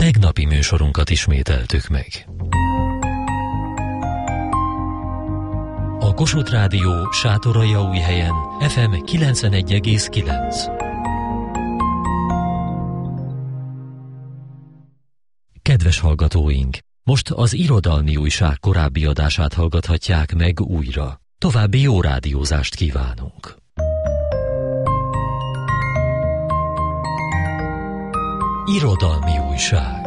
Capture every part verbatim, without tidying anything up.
tegnapi műsorunkat ismételtük meg. A Kossuth Rádió Sátoraljaújhelyen ef em kilencvenegy egész kilenc. Kedves hallgatóink! Most az Irodalmi Újság korábbi adását hallgathatják meg újra. További jó rádiózást kívánunk! Irodalmi Újság.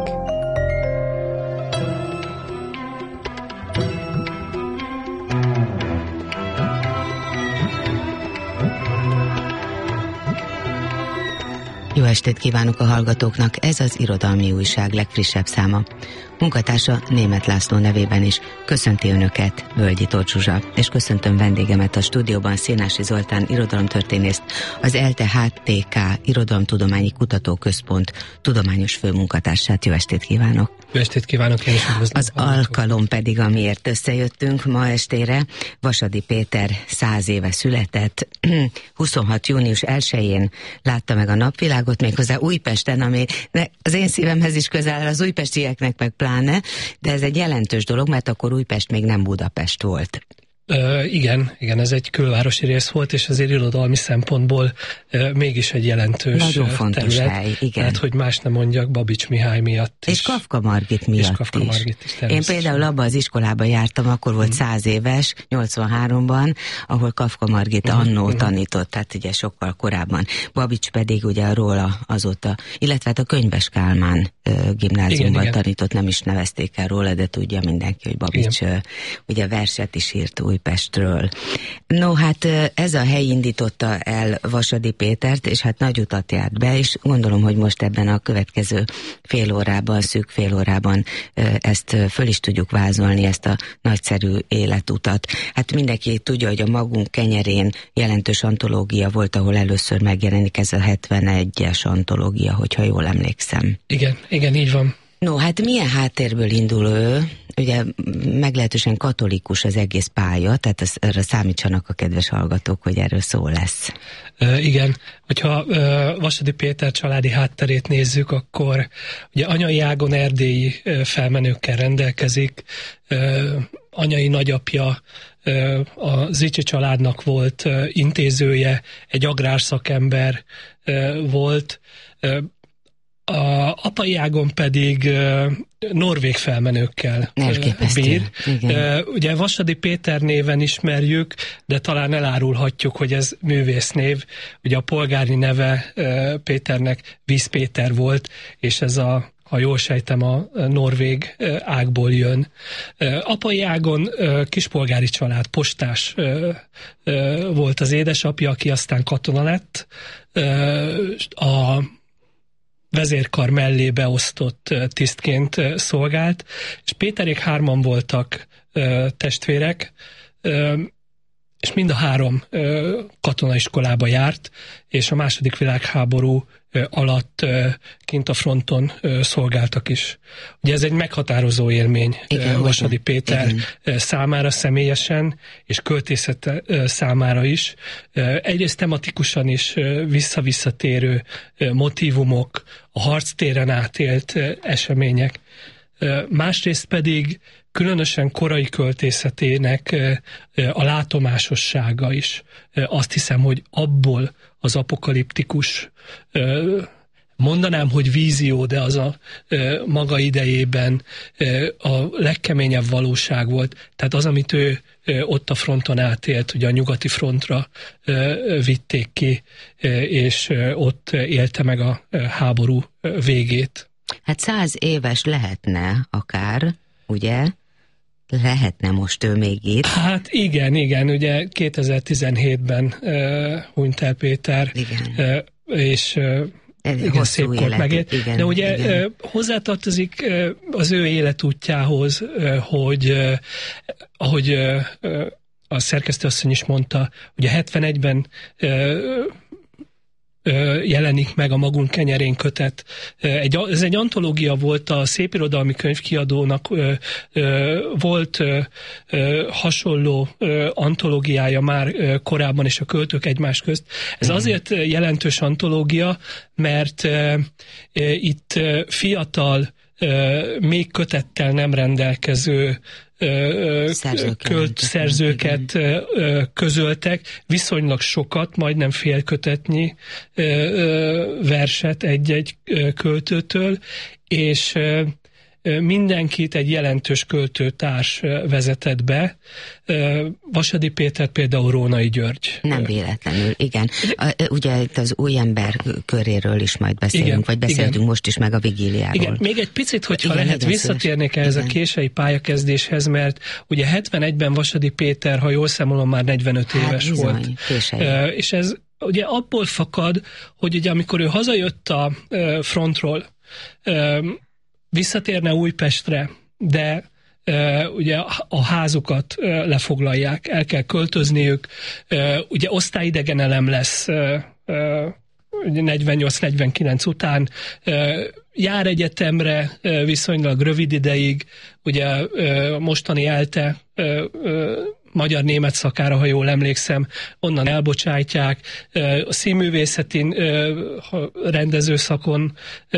Jó estét kívánok a hallgatóknak, ez az Irodalmi Újság legfrissebb száma. Munkatársa Németh László nevében is köszönti Önöket Völgyi Tóth Zsuzsa, és köszöntöm vendégemet a stúdióban, Szénási Zoltán irodalomtörténészt, az ELTE há té ká Irodalomtudományi Kutatóközpont tudományos főmunkatársát. Jó estét kívánok! Jó estét kívánok, én is üdvözlöm. Az alkalom pedig, amiért összejöttünk ma estére, Vasadi Péter száz éve született, huszonhat június elsején látta meg a napvilágot, méghozzá Újpesten, ami az én szívemhez is közel, az újpestieknek meg pláne, de ez egy jelentős dolog, mert akkor Újpest még nem Budapest volt. Uh, igen, igen, ez egy külvárosi rész volt, és azért irodalmi szempontból uh, mégis egy jelentős Nagyon fontos terület. hely, igen. Hát, hogy más nem mondjak, Babics Mihály miatt és is. Kafka Margit miatt és Kafka is. Margit is. Én például abban az iskolában jártam, akkor volt száz hmm. éves, nyolcvanháromban, ahol Kafka Margit hmm. annó hmm. tanított, tehát ugye sokkal korábban. Babics pedig ugye róla azóta, illetve hát a Könyves Kálmán uh, gimnáziumban igen, tanított, igen. Nem is nevezték el róla, de tudja mindenki, hogy Babics uh, ugye verset is írt Újpestről. No, hát ez a hely indította el Vasadi Pétert, és hát nagy utat járt be, és gondolom, hogy most ebben a következő fél órában, szűk fél órában ezt föl is tudjuk vázolni, ezt a nagyszerű életutat. Hát mindenki tudja, hogy a Magunk kenyerén jelentős antológia volt, ahol először megjelenik ez a hetvenegyes antológia, hogyha jól emlékszem. Igen, igen, így van. No, hát milyen háttérből indul ő? Ugye meglehetősen katolikus az egész pálya, tehát az, erre számítsanak a kedves hallgatók, hogy erről szó lesz. Uh, igen, hogyha uh, Vasadi Péter családi hátterét nézzük, akkor ugye anyai ágon erdélyi uh, felmenőkkel rendelkezik, uh, anyai nagyapja uh, a Zichy családnak volt uh, intézője, egy agrárszakember uh, volt, uh, a apai ágon pedig uh, norvég felmenőkkel Elképesztő. bír. Igen. Uh, ugye Vasadi Péter néven ismerjük, de talán elárulhatjuk, hogy ez művésznév. Ugye a polgári neve uh, Péternek Víz Péter volt, és ez a, ha jól sejtem, a norvég uh, ágból jön. Uh, apai ágon uh, kispolgári család, postás uh, uh, volt az édesapja, aki aztán katona lett. Uh, a vezérkar mellé beosztott tisztként szolgált, és Péterék hárman voltak ö, testvérek, ö, és mind a három ö, katonaiskolába járt, és a második világháború ö, alatt ö, kint a fronton ö, szolgáltak is. Ugye ez egy meghatározó élmény igen, ö, Vasadi Péter igen. számára személyesen, és költészete ö, számára is. Ö, egyrészt tematikusan is ö, visszavisszatérő ö, motívumok, a harctéren átélt ö, események. Ö, másrészt pedig különösen korai költészetének a látomásossága is. Azt hiszem, hogy abból az apokaliptikus, mondanám, hogy vízió, de az a maga idejében a legkeményebb valóság volt. Tehát az, amit ő ott a fronton átélt, ugye a nyugati frontra vitték ki, és ott élte meg a háború végét. Hát száz éves lehetne akár, ugye? Lehetne most ő még itt. Hát igen, igen, ugye kétezer-tizenhétben uh, hunyt el Péter, igen. Uh, és uh, igen, szép kort megélt. Igen, de ugye igen. Uh, hozzátartozik uh, az ő életútjához, uh, hogy uh, ahogy uh, uh, a szerkesztőasszony is mondta, ugye hetvenegyben uh, jelenik meg a Magunk kenyerén kötet. Egy, ez egy antológia volt, a Szépirodalmi Könyvkiadónak volt hasonló antológiája már korábban is a költők egymás közt. Ez azért jelentős antológia, mert itt fiatal még kötettel nem rendelkező költ szerzőket közöltek, viszonylag sokat, majdnem félkötetnyi verset egy-egy költőtől, és mindenkit egy jelentős költőtárs vezetett be. Vasadi Péter például Rónai György. Nem véletlenül, igen. Ugye itt az új ember köréről is majd beszélünk, igen, vagy beszéltünk igen. most is meg a Vigíliáról. Igen, még egy picit, hogyha igen, lehet, visszatérnék ehhez igen. a késői pályakezdéshez, mert ugye hetvenegyben Vasadi Péter, ha jól számolom, már negyvenöt hát, éves bizony, volt. Késői. És ez ugye abból fakad, hogy ugye amikor ő hazajött a frontról, visszatérne Újpestre, de e, ugye a házukat e, lefoglalják, el kell költözniük, e, ugye osztályidegen lesz e, e, negyvennyolc negyvenkilenc után, e, jár egyetemre e, viszonylag rövid ideig, ugye e, mostani ELTE e, e, magyar-német szakára, ha jól emlékszem, onnan elbocsátják. A színművészetén rendezőszakon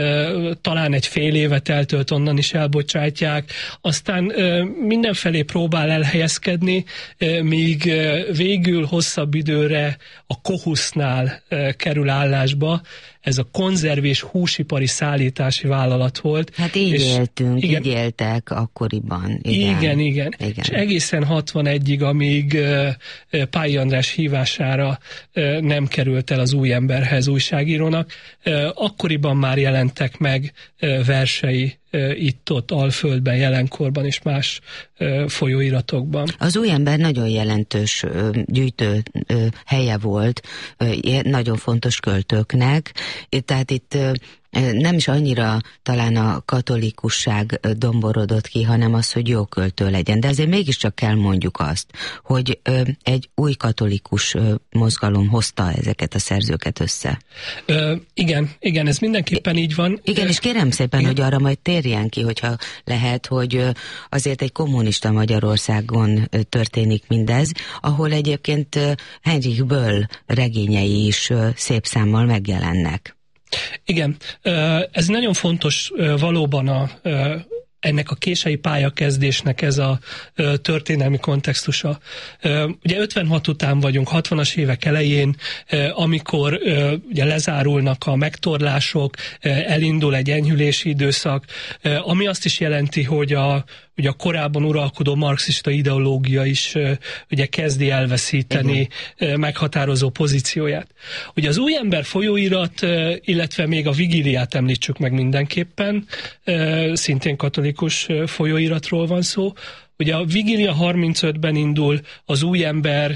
talán egy fél évet eltölt, onnan is elbocsátják. Aztán mindenfelé próbál elhelyezkedni, míg végül hosszabb időre a Kohusznál kerül állásba. Ez a konzerv és húsipari szállítási vállalat volt. Hát így és éltünk, igen, így éltek akkoriban. Igen, igen. igen. igen. És egészen hatvanegyig, amíg uh, Pályi András hívására uh, nem került el az új emberhez újságírónak, uh, akkoriban már jelentek meg uh, versei uh, itt-ott, Alföldben, Jelenkorban és más uh, folyóiratokban. Az új ember nagyon jelentős uh, gyűjtő uh, helye volt, uh, nagyon fontos költőknek, tehát itt nem is annyira talán a katolikusság domborodott ki, hanem az, hogy jó költő legyen. De azért mégiscsak kell mondjuk azt, hogy egy új katolikus mozgalom hozta ezeket a szerzőket össze. Ö, igen, igen, ez mindenképpen így van. Igen, és kérem szépen, igen. hogy arra majd térjen ki, hogyha lehet, hogy azért egy kommunista Magyarországon történik mindez, ahol egyébként Heinrich Böll regényei is szép számmal megjelennek. Igen, ez nagyon fontos valóban a, ennek a késői pályakezdésnek ez a történelmi kontextusa. Ugye ötvenhat után vagyunk, hatvanas évek elején, amikor ugye lezárulnak a megtorlások, elindul egy enyhülési időszak, ami azt is jelenti, hogy a ugye a korábban uralkodó marxista ideológia is ugye kezdi elveszíteni igen. meghatározó pozícióját. Ugye az új ember folyóirat, illetve még a Vigíliát említsük meg mindenképpen, szintén katolikus folyóiratról van szó. Ugye a Vigília harmincötben indul, az új ember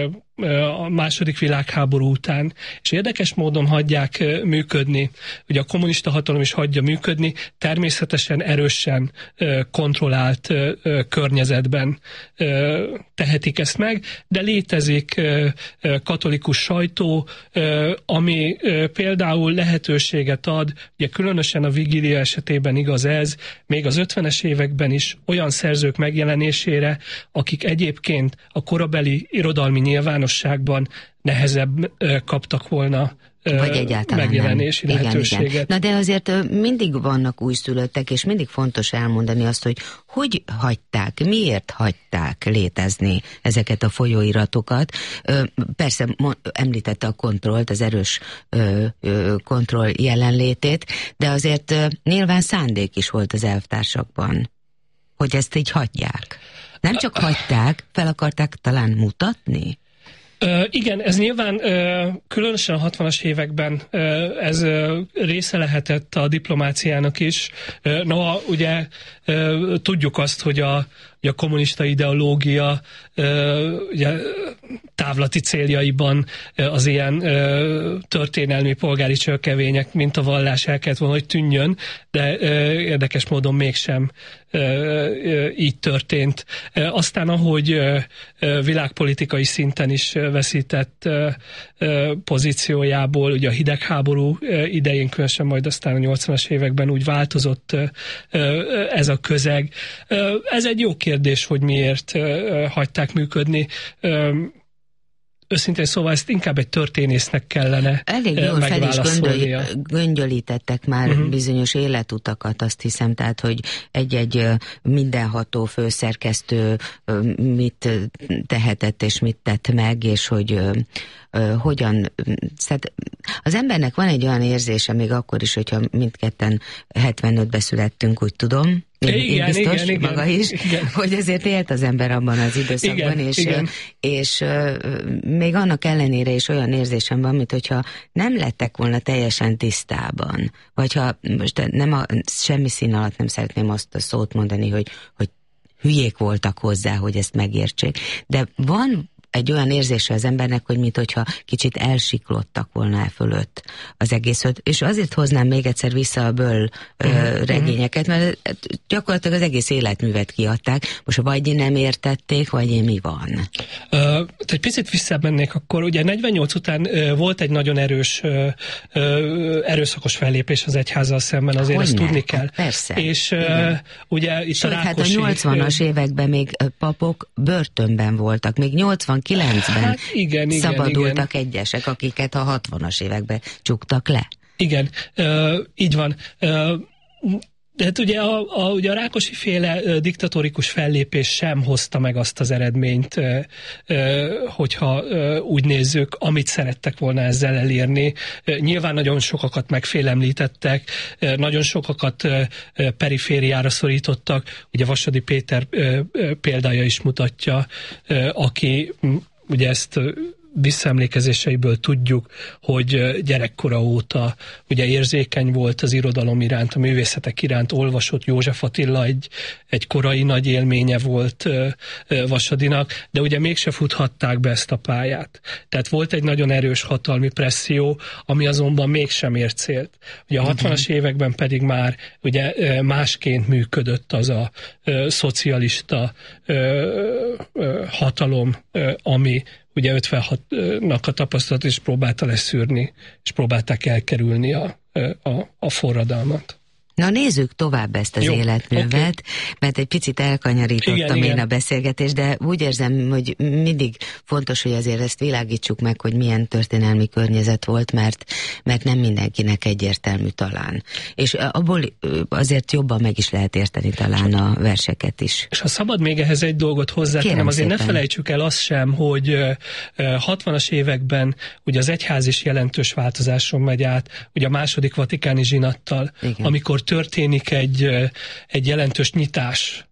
a második világháború után, és érdekes módon hagyják működni, ugye a kommunista hatalom is hagyja működni, természetesen erősen kontrollált környezetben tehetik ezt meg, de létezik katolikus sajtó, ami például lehetőséget ad, ugye különösen a Vigília esetében igaz ez, még az ötvenes években is olyan szerzők megjelenésére, akik egyébként a korabeli irodalmi nyilvánosságban nehezebb kaptak volna vagy egyáltalán megjelenési nem. lehetőséget. Igen, igen. Na de azért mindig vannak újszülöttek, és mindig fontos elmondani azt, hogy hogy hagyták, miért hagyták létezni ezeket a folyóiratokat. Persze említette a kontrollt, az erős kontroll jelenlétét, de azért nyilván szándék is volt az elvtársakban, hogy ezt így hagyják. Nem csak hagyták, fel akarták talán mutatni? Uh, igen, ez nyilván uh, különösen a hatvanas években uh, ez uh, része lehetett a diplomáciának is. Uh, no, ugye uh, tudjuk azt, hogy a, a kommunista ideológia uh, ugye, távlati céljaiban uh, az ilyen uh, történelmi polgári csőkevények, mint a vallás el kellett volna, hogy tűnjön, de uh, érdekes módon mégsem uh, uh, így történt. Uh, aztán ahogy uh, uh, világpolitikai szinten is uh, veszített uh, uh, pozíciójából, ugye a hidegháború uh, idején, különösen majd aztán a nyolcvanas években úgy változott uh, uh, ez a közeg. Uh, ez egy jó kérdés, hogy miért uh, hagyták működni. Uh, őszintén szóval ezt inkább egy történésznek kellene elég jól fel is göngyölítettek már uh-huh. bizonyos életutakat, azt hiszem, tehát, hogy egy-egy mindenható főszerkesztő mit tehetett és mit tett meg, és hogy hogyan, az embernek van egy olyan érzése, még akkor is, hogyha mindketten hetvenötben születtünk, úgy tudom, én, igen, én biztos, igen, maga is, igen. hogy ezért élt az ember abban az időszakban, igen, és, igen. és uh, még annak ellenére is olyan érzésem van, mint hogyha nem lettek volna teljesen tisztában, vagy ha most nem a, semmi szín alatt nem szeretném azt a szót mondani, hogy, hogy hülyék voltak hozzá, hogy ezt megértsék, de van egy olyan érzése az embernek, hogy minthogyha kicsit elsiklottak volna el fölött az egészet. És azért hoznám még egyszer vissza a Böll uh-huh, regényeket, mert gyakorlatilag az egész életművet kiadták. Most vagy nem értették, vagy én mi van? Uh, egy picit visszamennék akkor. Ugye negyvennyolc után uh, volt egy nagyon erős uh, uh, erőszakos fellépés az egyházzal szemben, azért Hogyne? Ezt tudni kell. Hát persze. És uh, ugye itt Sőt, a Rákosi... hát a nyolcvanas években még papok börtönben voltak, még nyolcvankilencben hát igen, szabadultak igen. egyesek, akiket a hatvanas években csuktak le. Igen, uh, így van. Uh, de hát ugye a, a, ugye a Rákosi féle uh, diktatórikus fellépés sem hozta meg azt az eredményt, uh, uh, hogyha uh, úgy nézzük, amit szerettek volna ezzel elérni. Uh, nyilván nagyon sokakat megfélemlítettek, uh, nagyon sokakat uh, uh, perifériára szorítottak. Ugye Vasadi Péter uh, uh, példája is mutatja, uh, aki um, ugye ezt uh, visszaemlékezéseiből tudjuk, hogy gyerekkora óta ugye érzékeny volt az irodalom iránt, a művészetek iránt, olvasott. József Attila egy, egy korai nagy élménye volt Vasadinak, de ugye mégse futhatták be ezt a pályát. Tehát volt egy nagyon erős hatalmi presszió, ami azonban mégsem ért célt. Ugye a hatvanas években pedig már ugye másként működött az a ö, szocialista ö, ö, hatalom, ö, ami ugye ötvenhatnak a tapasztalat is próbálta leszűrni, és próbálták elkerülni a, a, a forradalmat. Na nézzük tovább ezt az Jó, életművet, okay. mert egy picit elkanyarítottam igen, én igen. a beszélgetést, de úgy érzem, hogy mindig fontos, hogy azért ezt világítsuk meg, hogy milyen történelmi környezet volt, mert, mert nem mindenkinek egyértelmű talán. És abból azért jobban meg is lehet érteni talán a verseket is. És ha szabad még ehhez egy dolgot hozzátennem, azért szépen. Ne felejtsük el azt sem, hogy hatvanas években ugye az egyház is jelentős változáson megy át, ugye a második vatikáni zsinattal, igen. amikor történik egy, egy jelentős nyitás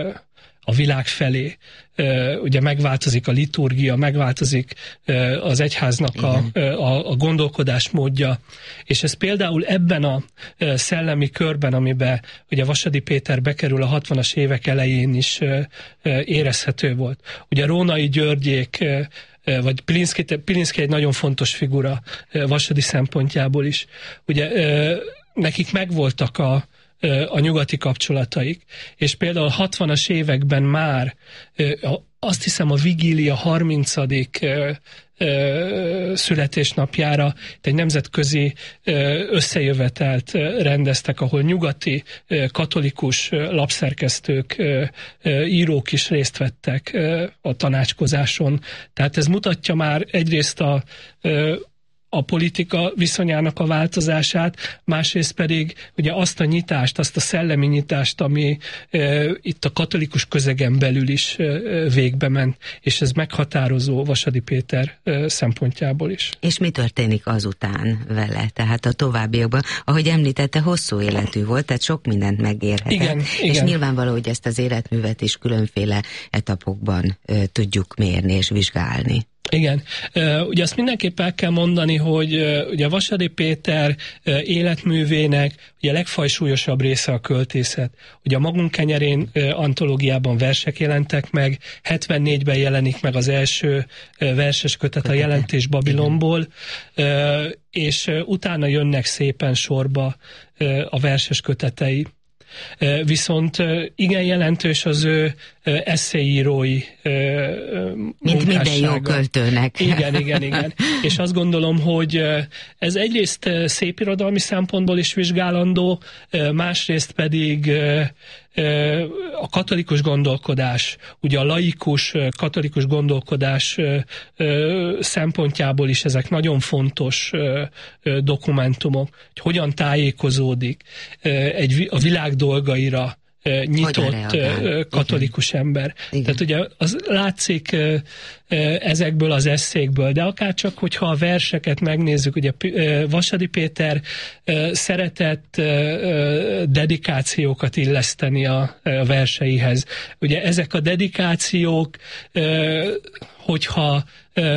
a világ felé. Ugye megváltozik a liturgia, megváltozik az egyháznak a, a, a gondolkodásmódja, és ez például ebben a szellemi körben, amiben ugye Vasadi Péter bekerül a hatvanas évek elején is érezhető volt. Ugye Rónai Györgyék vagy Pilinszky, Pilinszky egy nagyon fontos figura Vasadi szempontjából is. Ugye nekik megvoltak a, a nyugati kapcsolataik, és például a hatvanas években már azt hiszem a Vigília harmincadik születésnapjára egy nemzetközi összejövetelt rendeztek, ahol nyugati katolikus lapszerkesztők, írók is részt vettek a tanácskozáson. Tehát ez mutatja már egyrészt a a politika viszonyának a változását, másrészt pedig ugye azt a nyitást, azt a szellemi nyitást, ami e, itt a katolikus közegen belül is e, végbe ment, és ez meghatározó Vasadi Péter e, szempontjából is. És mi történik azután vele? Tehát a továbbiakban, ahogy említette, hosszú életű volt, tehát sok mindent megérhetett. Igen, és igen. nyilvánvaló, hogy ezt az életművet is különféle etapokban e, tudjuk mérni és vizsgálni. Igen. Ugye azt mindenképp el kell mondani, hogy ugye Vasadi Péter életművének ugye a legfajsúlyosabb része a költészet. Ugye a Magunk kenyerén antológiában versek jelentek meg, hetvennégyben jelenik meg az első verses kötet, a Jelentés Babilonból, és utána jönnek szépen sorba a verses kötetei. Viszont igen jelentős az ő esszéírói mint minden jó költőnek. Igen, igen, igen. És azt gondolom, hogy ez egyrészt szépirodalmi szempontból is vizsgálandó, másrészt pedig a katolikus gondolkodás, ugye a laikus katolikus gondolkodás szempontjából is ezek nagyon fontos dokumentumok, hogy hogyan tájékozódik egy, a világ dolgaira nyitott katolikus Igen. ember. Igen. Tehát ugye az látszik ezekből az esszékből, de akárcsak, hogyha a verseket megnézzük, ugye Vasadi Péter szeretett dedikációkat illeszteni a verseihez. Ugye ezek a dedikációk, hogyha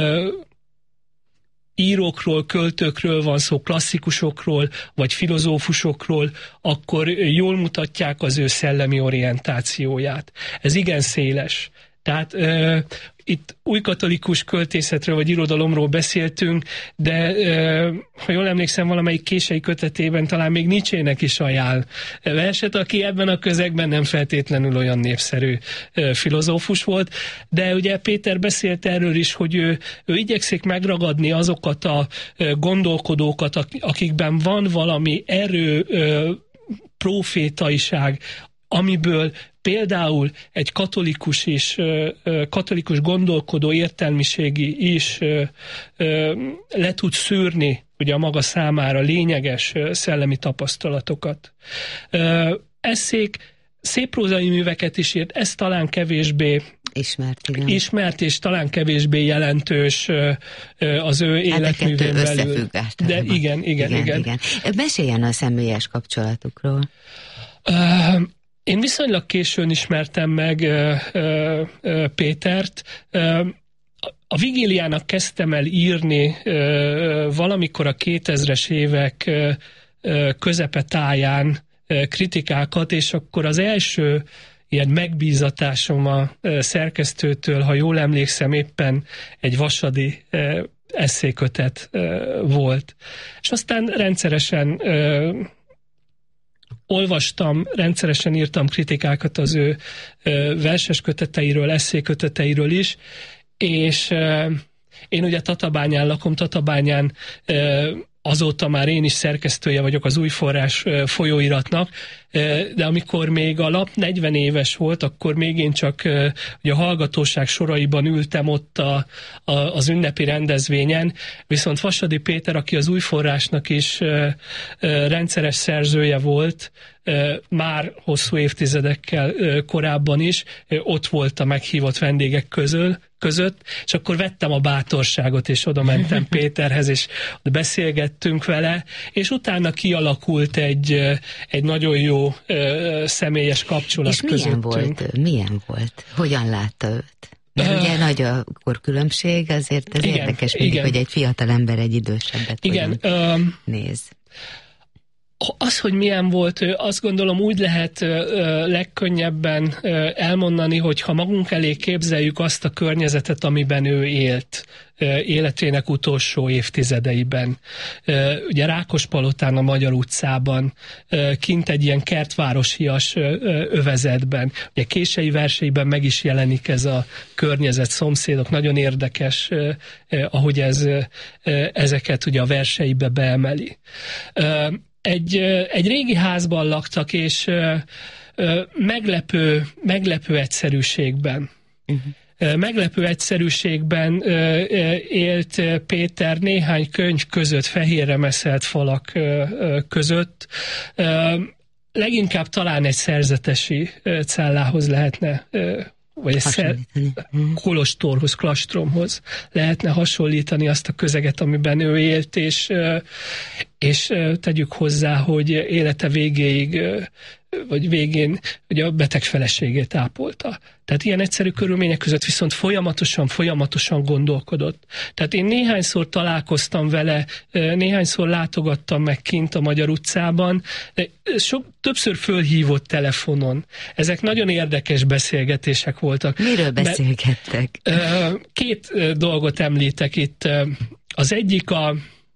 írókról, költőkről van szó, klasszikusokról, vagy filozófusokról, akkor jól mutatják az ő szellemi orientációját. Ez igen széles. Tehát uh, itt újkatolikus költészetről vagy irodalomról beszéltünk, de uh, ha jól emlékszem, valamelyik kései kötetében talán még Nietzsének is ajánl verset, aki ebben a közegben nem feltétlenül olyan népszerű uh, filozófus volt, de ugye Péter beszélt erről is, hogy ő, ő igyekszik megragadni azokat a uh, gondolkodókat, akikben van valami erő, uh, profétaiság, amiből például egy katolikus is, katolikus gondolkodó értelmiségi is le tud szűrni ugye a maga számára lényeges szellemi tapasztalatokat. Esszék, szép prózai műveket is írt, ez talán kevésbé ismert, igen. ismert és talán kevésbé jelentős az ő életművén hát belül. De igen, igen, igen, igen. igen. Meséljen a személyes kapcsolatukról. Uh, Én viszonylag későn ismertem meg uh, uh, Pétert. Uh, a Vigíliának kezdtem el írni uh, valamikor a kétezres évek uh, uh, közepetáján uh, kritikákat, és akkor az első ilyen megbízatásom a uh, szerkesztőtől, ha jól emlékszem, éppen egy vasadi uh, esszékötet uh, volt. És aztán rendszeresen uh, olvastam, rendszeresen írtam kritikákat az ő verses köteteiről, esszéköteteiről is, és én ugye Tatabányán lakom, Tatabányán azóta már én is szerkesztője vagyok az Új Forrás folyóiratnak, de amikor még a lap negyven éves volt, akkor még én csak ugye a hallgatóság soraiban ültem ott a, a, az ünnepi rendezvényen, viszont Vasadi Péter, aki az Új Forrásnak is rendszeres szerzője volt, már hosszú évtizedekkel korábban is, ott volt a meghívott vendégek közül, között, és akkor vettem a bátorságot, és oda mentem Péterhez, és beszélgettünk vele, és utána kialakult egy, egy nagyon jó ö, személyes kapcsolat és milyen közöttünk. Volt, milyen volt? Hogyan látta őt? Mert uh, ugye nagy a korkülönbség, azért ez igen, érdekes mindig, igen. hogy egy fiatal ember egy idősebbet igen, uh, néz. Az, hogy milyen volt, azt gondolom úgy lehet legkönnyebben elmondani, hogy ha magunk elé képzeljük azt a környezetet, amiben ő élt életének utolsó évtizedeiben. Ugye Rákospalotán, a Magyar utcában, kint egy ilyen kertvárosias övezetben. Ugye kései verseiben meg is jelenik ez a környezet, szomszédok. Nagyon érdekes, ahogy ez, ezeket ugye a verseibe beemeli. Egy, egy régi házban laktak, és ö, ö, meglepő, meglepő egyszerűségben. Uh-huh. Meglepő egyszerűségben ö, ö, élt Péter néhány könyv között, fehérre meszelt falak ö, ö, között. Ö, leginkább talán egy szerzetesi ö, cellához lehetne ö, vagy egy kolostorhoz, klastromhoz lehetne hasonlítani azt a közeget, amiben ő élt, és, és tegyük hozzá, hogy élete végéig, vagy végén ugye a beteg feleségét ápolta. Tehát ilyen egyszerű körülmények között viszont folyamatosan, folyamatosan gondolkodott. Tehát én néhányszor találkoztam vele, néhányszor látogattam meg kint a Magyar utcában, sok, többször fölhívott telefonon. Ezek nagyon érdekes beszélgetések voltak. Miről beszélgettek? Két dolgot említek itt. Az egyik a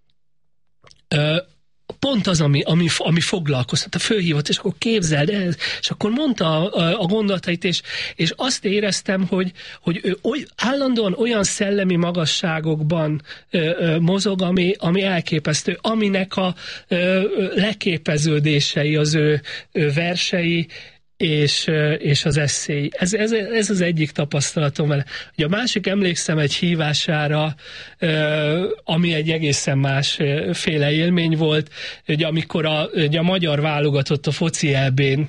pont az, ami, ami, ami foglalkoztat, a fölhívott, és akkor képzeld el, és akkor mondta a, a gondolatait, és, és azt éreztem, hogy, hogy ő oly, állandóan olyan szellemi magasságokban ö, ö, mozog, ami, ami elképesztő, aminek a ö, leképeződései, az ő ö, versei és, és az eszéi. Ez, ez, ez az egyik tapasztalatom vele. Ugye a másik, emlékszem egy hívására, ami egy egészen másféle élmény volt, ugye amikor a, ugye a magyar válogatott a foci é bén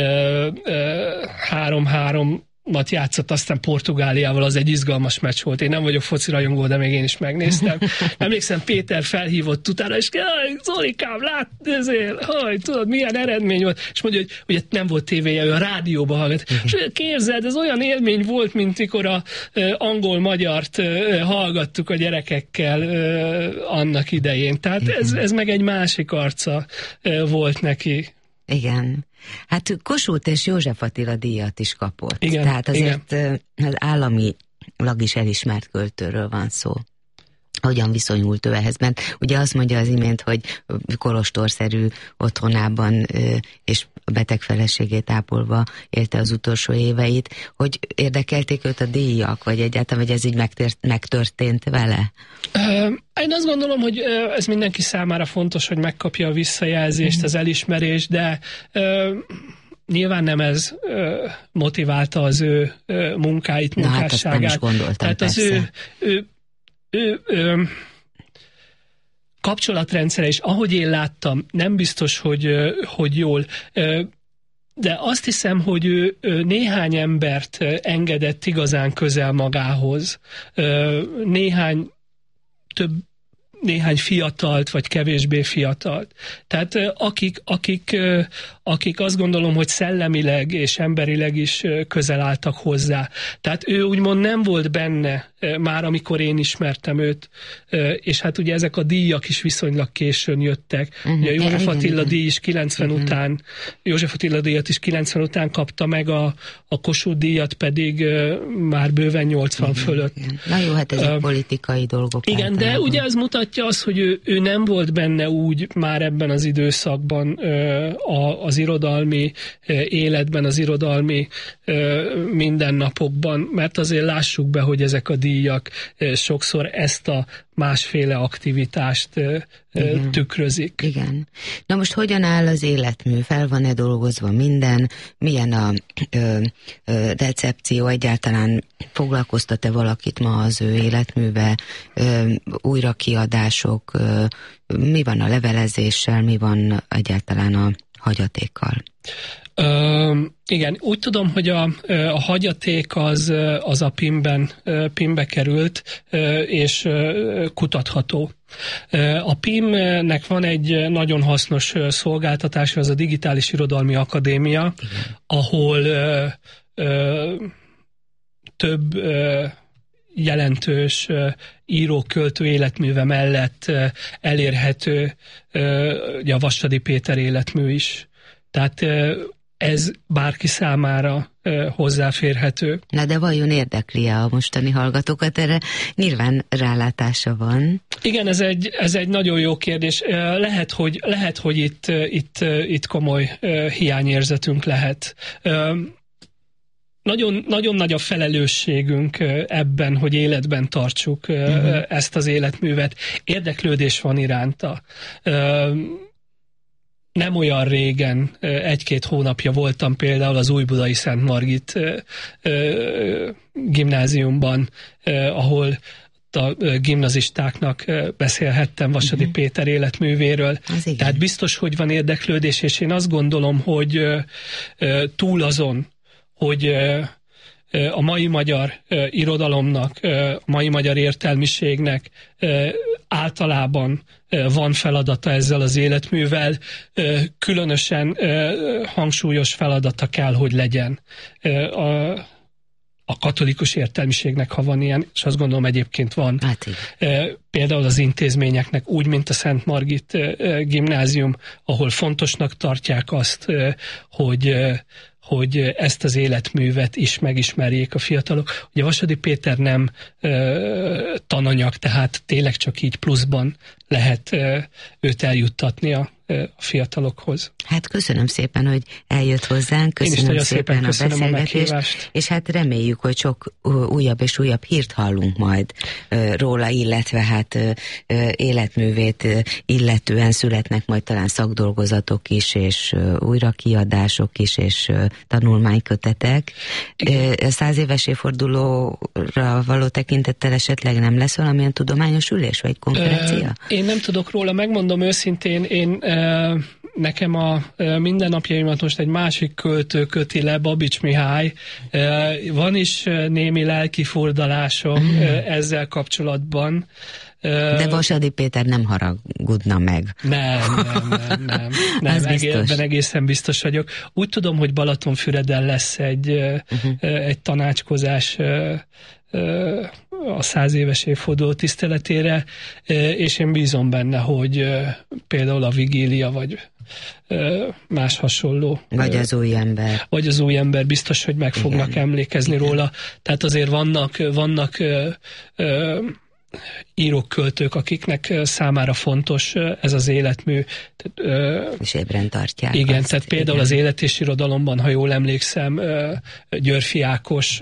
három-három játszott, aztán Portugáliával, az egy izgalmas meccs volt. Én nem vagyok foci rajongó, de még én is megnéztem. Emlékszem, Péter felhívott utána, és Zolikám, lát, ezért, haj, tudod, milyen eredmény volt. És mondja, hogy ugye nem volt tévéje, ő a rádióba hallgat. És képzeld, ez olyan élmény volt, mint mikor a uh, angol-magyart uh, hallgattuk a gyerekekkel uh, annak idején. Tehát ez, ez meg egy másik arca uh, volt neki. Igen. Hát Kossuth és József Attila díjat is kapott. Igen, Tehát azért igen. Az államilag is elismert költőről van szó. Hogyan viszonyult ő ehhez? Mert ugye azt mondja az imént, hogy kolostorszerű otthonában és a beteg feleségét ápolva élte az utolsó éveit, hogy érdekelték őt a díjak, vagy egyáltalán, vagy ez így megtört, megtörtént vele? Én azt gondolom, hogy ez mindenki számára fontos, hogy megkapja a visszajelzést, az elismerést, de nyilván nem ez motiválta az ő munkáit, munkásságát. Na, hát nem is gondoltam, Tehát az ő, ő, ő, ő kapcsolatrendszere, és ahogy én láttam, nem biztos, hogy, hogy jól, de azt hiszem, hogy ő néhány embert engedett igazán közel magához. Néhány több néhány fiatalt, vagy kevésbé fiatalt. Tehát akik, akik, akik azt gondolom, hogy szellemileg és emberileg is közel álltak hozzá. Tehát ő úgymond nem volt benne már, amikor én ismertem őt, és hát ugye ezek a díjak is viszonylag későn jöttek. Uh-huh. Ugye József igen, Attila igen. díj is kilencven uh-huh. után, József Attila díjat is kilencven után kapta meg, a, a Kossuth díjat pedig már bőven nyolcvan uh-huh. fölött. Igen. Na jó, hát ezek uh, politikai dolgok. Igen, általában. De ugye ez mutatja azt, hogy ő, ő nem volt benne úgy már ebben az időszakban a, az irodalmi életben, az irodalmi mindennapokban, mert azért lássuk be, hogy ezek a díjak sokszor ezt a másféle aktivitást igen. tükrözik. Igen. Na most hogyan áll az életmű? Fel van-e dolgozva minden? Milyen a ö, ö, recepció? Egyáltalán foglalkoztat-e valakit ma az ő életműve? Ö, újrakiadások? Ö, mi van a levelezéssel? Mi van egyáltalán a hagyatékkal? Uh, igen, úgy tudom, hogy a, a hagyaték az, az a pimben, pimbe került, és kutatható. A pimnek van egy nagyon hasznos szolgáltatása, az a Digitális Irodalmi Akadémia, igen. ahol uh, uh, több uh, jelentős uh, író-költő életműve mellett uh, elérhető uh, a Vastady Péter életmű is. Tehát uh, ez bárki számára uh, hozzáférhető. Na de vajon érdekli-e a mostani hallgatókat? Erre nyilván rálátása van. Igen, ez egy, ez egy nagyon jó kérdés. Uh, lehet, hogy, lehet, hogy itt, uh, itt, uh, itt komoly uh, hiányérzetünk lehet. Uh, Nagyon, nagyon nagy a felelősségünk ebben, hogy életben tartsuk uh-huh. ezt az életművet. Érdeklődés van iránta. Nem olyan régen, egy-két hónapja voltam például az Újbudai Szent Margit gimnáziumban, ahol a gimnazistáknak beszélhettem Vastady uh-huh. Péter életművéről. Tehát biztos, hogy van érdeklődés, és én azt gondolom, hogy túl azon, hogy a mai magyar irodalomnak, a mai magyar értelmiségnek általában van feladata ezzel az életművel, különösen hangsúlyos feladata kell, hogy legyen a, a katolikus értelmiségnek, ha van ilyen, és azt gondolom egyébként van. Hát például az intézményeknek, úgy, mint a Szent Margit gimnázium, ahol fontosnak tartják azt, hogy hogy ezt az életművet is megismerjék a fiatalok. Ugye Vastady Péter nem ö, tananyag, tehát tényleg csak így pluszban lehet ö, őt eljuttatni a a fiatalokhoz. Hát köszönöm szépen, hogy eljött hozzánk, köszönöm szépen a beszélgetést, a és hát reméljük, hogy sok újabb és újabb hírt hallunk majd róla, illetve hát életművét illetően születnek majd talán szakdolgozatok is, és újrakiadások is, és tanulmánykötetek. A száz éves évfordulóra való tekintettel esetleg nem lesz valamilyen tudományos ülés, vagy konferencia? Én nem tudok róla, megmondom őszintén, én nekem a mindennapjaimat most egy másik költő köti le, Babics Mihály. Van is némi lelkifordalásom mm. ezzel kapcsolatban. De Vasadi Péter nem haragudna meg. Nem, nem, nem, nem. nem ebben egészen biztos vagyok. Úgy tudom, hogy Balatonfüreden lesz egy, uh-huh. egy tanácskozás a száz éves évforduló tiszteletére, és én bízom benne, hogy például a vigília, vagy más hasonló. Vagy az új ember. Vagy az új ember biztos, hogy meg fognak Igen. emlékezni Igen. róla. Tehát azért vannak, vannak ö, ö, írók, költők, akiknek számára fontos ez az életmű. És ébren tartják. Igen, azt, tehát például igen. az Élet és Irodalomban, ha jól emlékszem, Györffy Ákos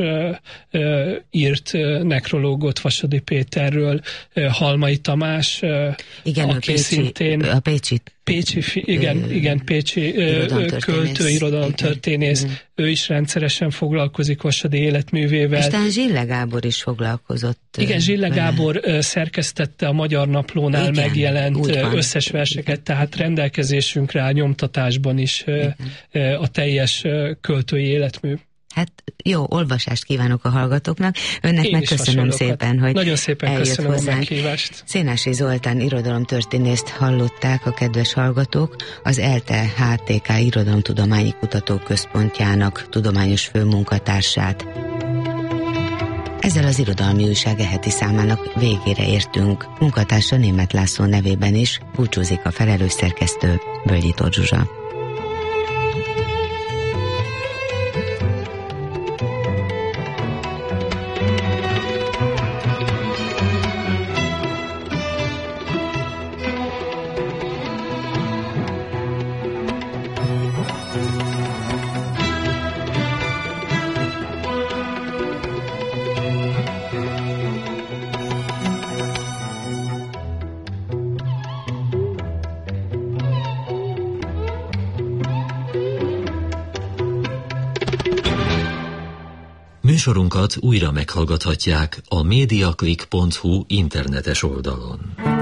írt nekrológot Vasadi Péterről, Halmai Tamás, igen, aki a Pécsi, szintén a Pécsi Pécsi, igen, ö, igen, Pécsi költő, irodalomtörténész, igen. ő is rendszeresen foglalkozik Vasadi életművével. És talán Zsille Gábor is foglalkozott. Igen, Zsille Gábor szerkesztette a Magyar Naplónál igen, megjelent összes verseket, tehát rendelkezésünkre áll nyomtatásban is igen. a teljes költői életmű. Hát jó, olvasást kívánok a hallgatóknak. Önnek meg köszönöm szépen, hogy Nagyon szépen eljött köszönöm hozzánk. A meghívást. Szénási Zoltán irodalomtörténészt hallották a kedves hallgatók, az ELTE há té ká Irodalomtudományi Kutatóközpontjának tudományos főmunkatársát. Ezzel az Irodalmi Újság e heti számának végére értünk. Munkatársa Németh László nevében is búcsúzik a felelős szerkesztő, Bölgyi Tóth Zsuzsa. Műsorunkat újra meghallgathatják a mediaclick pont hu internetes oldalon.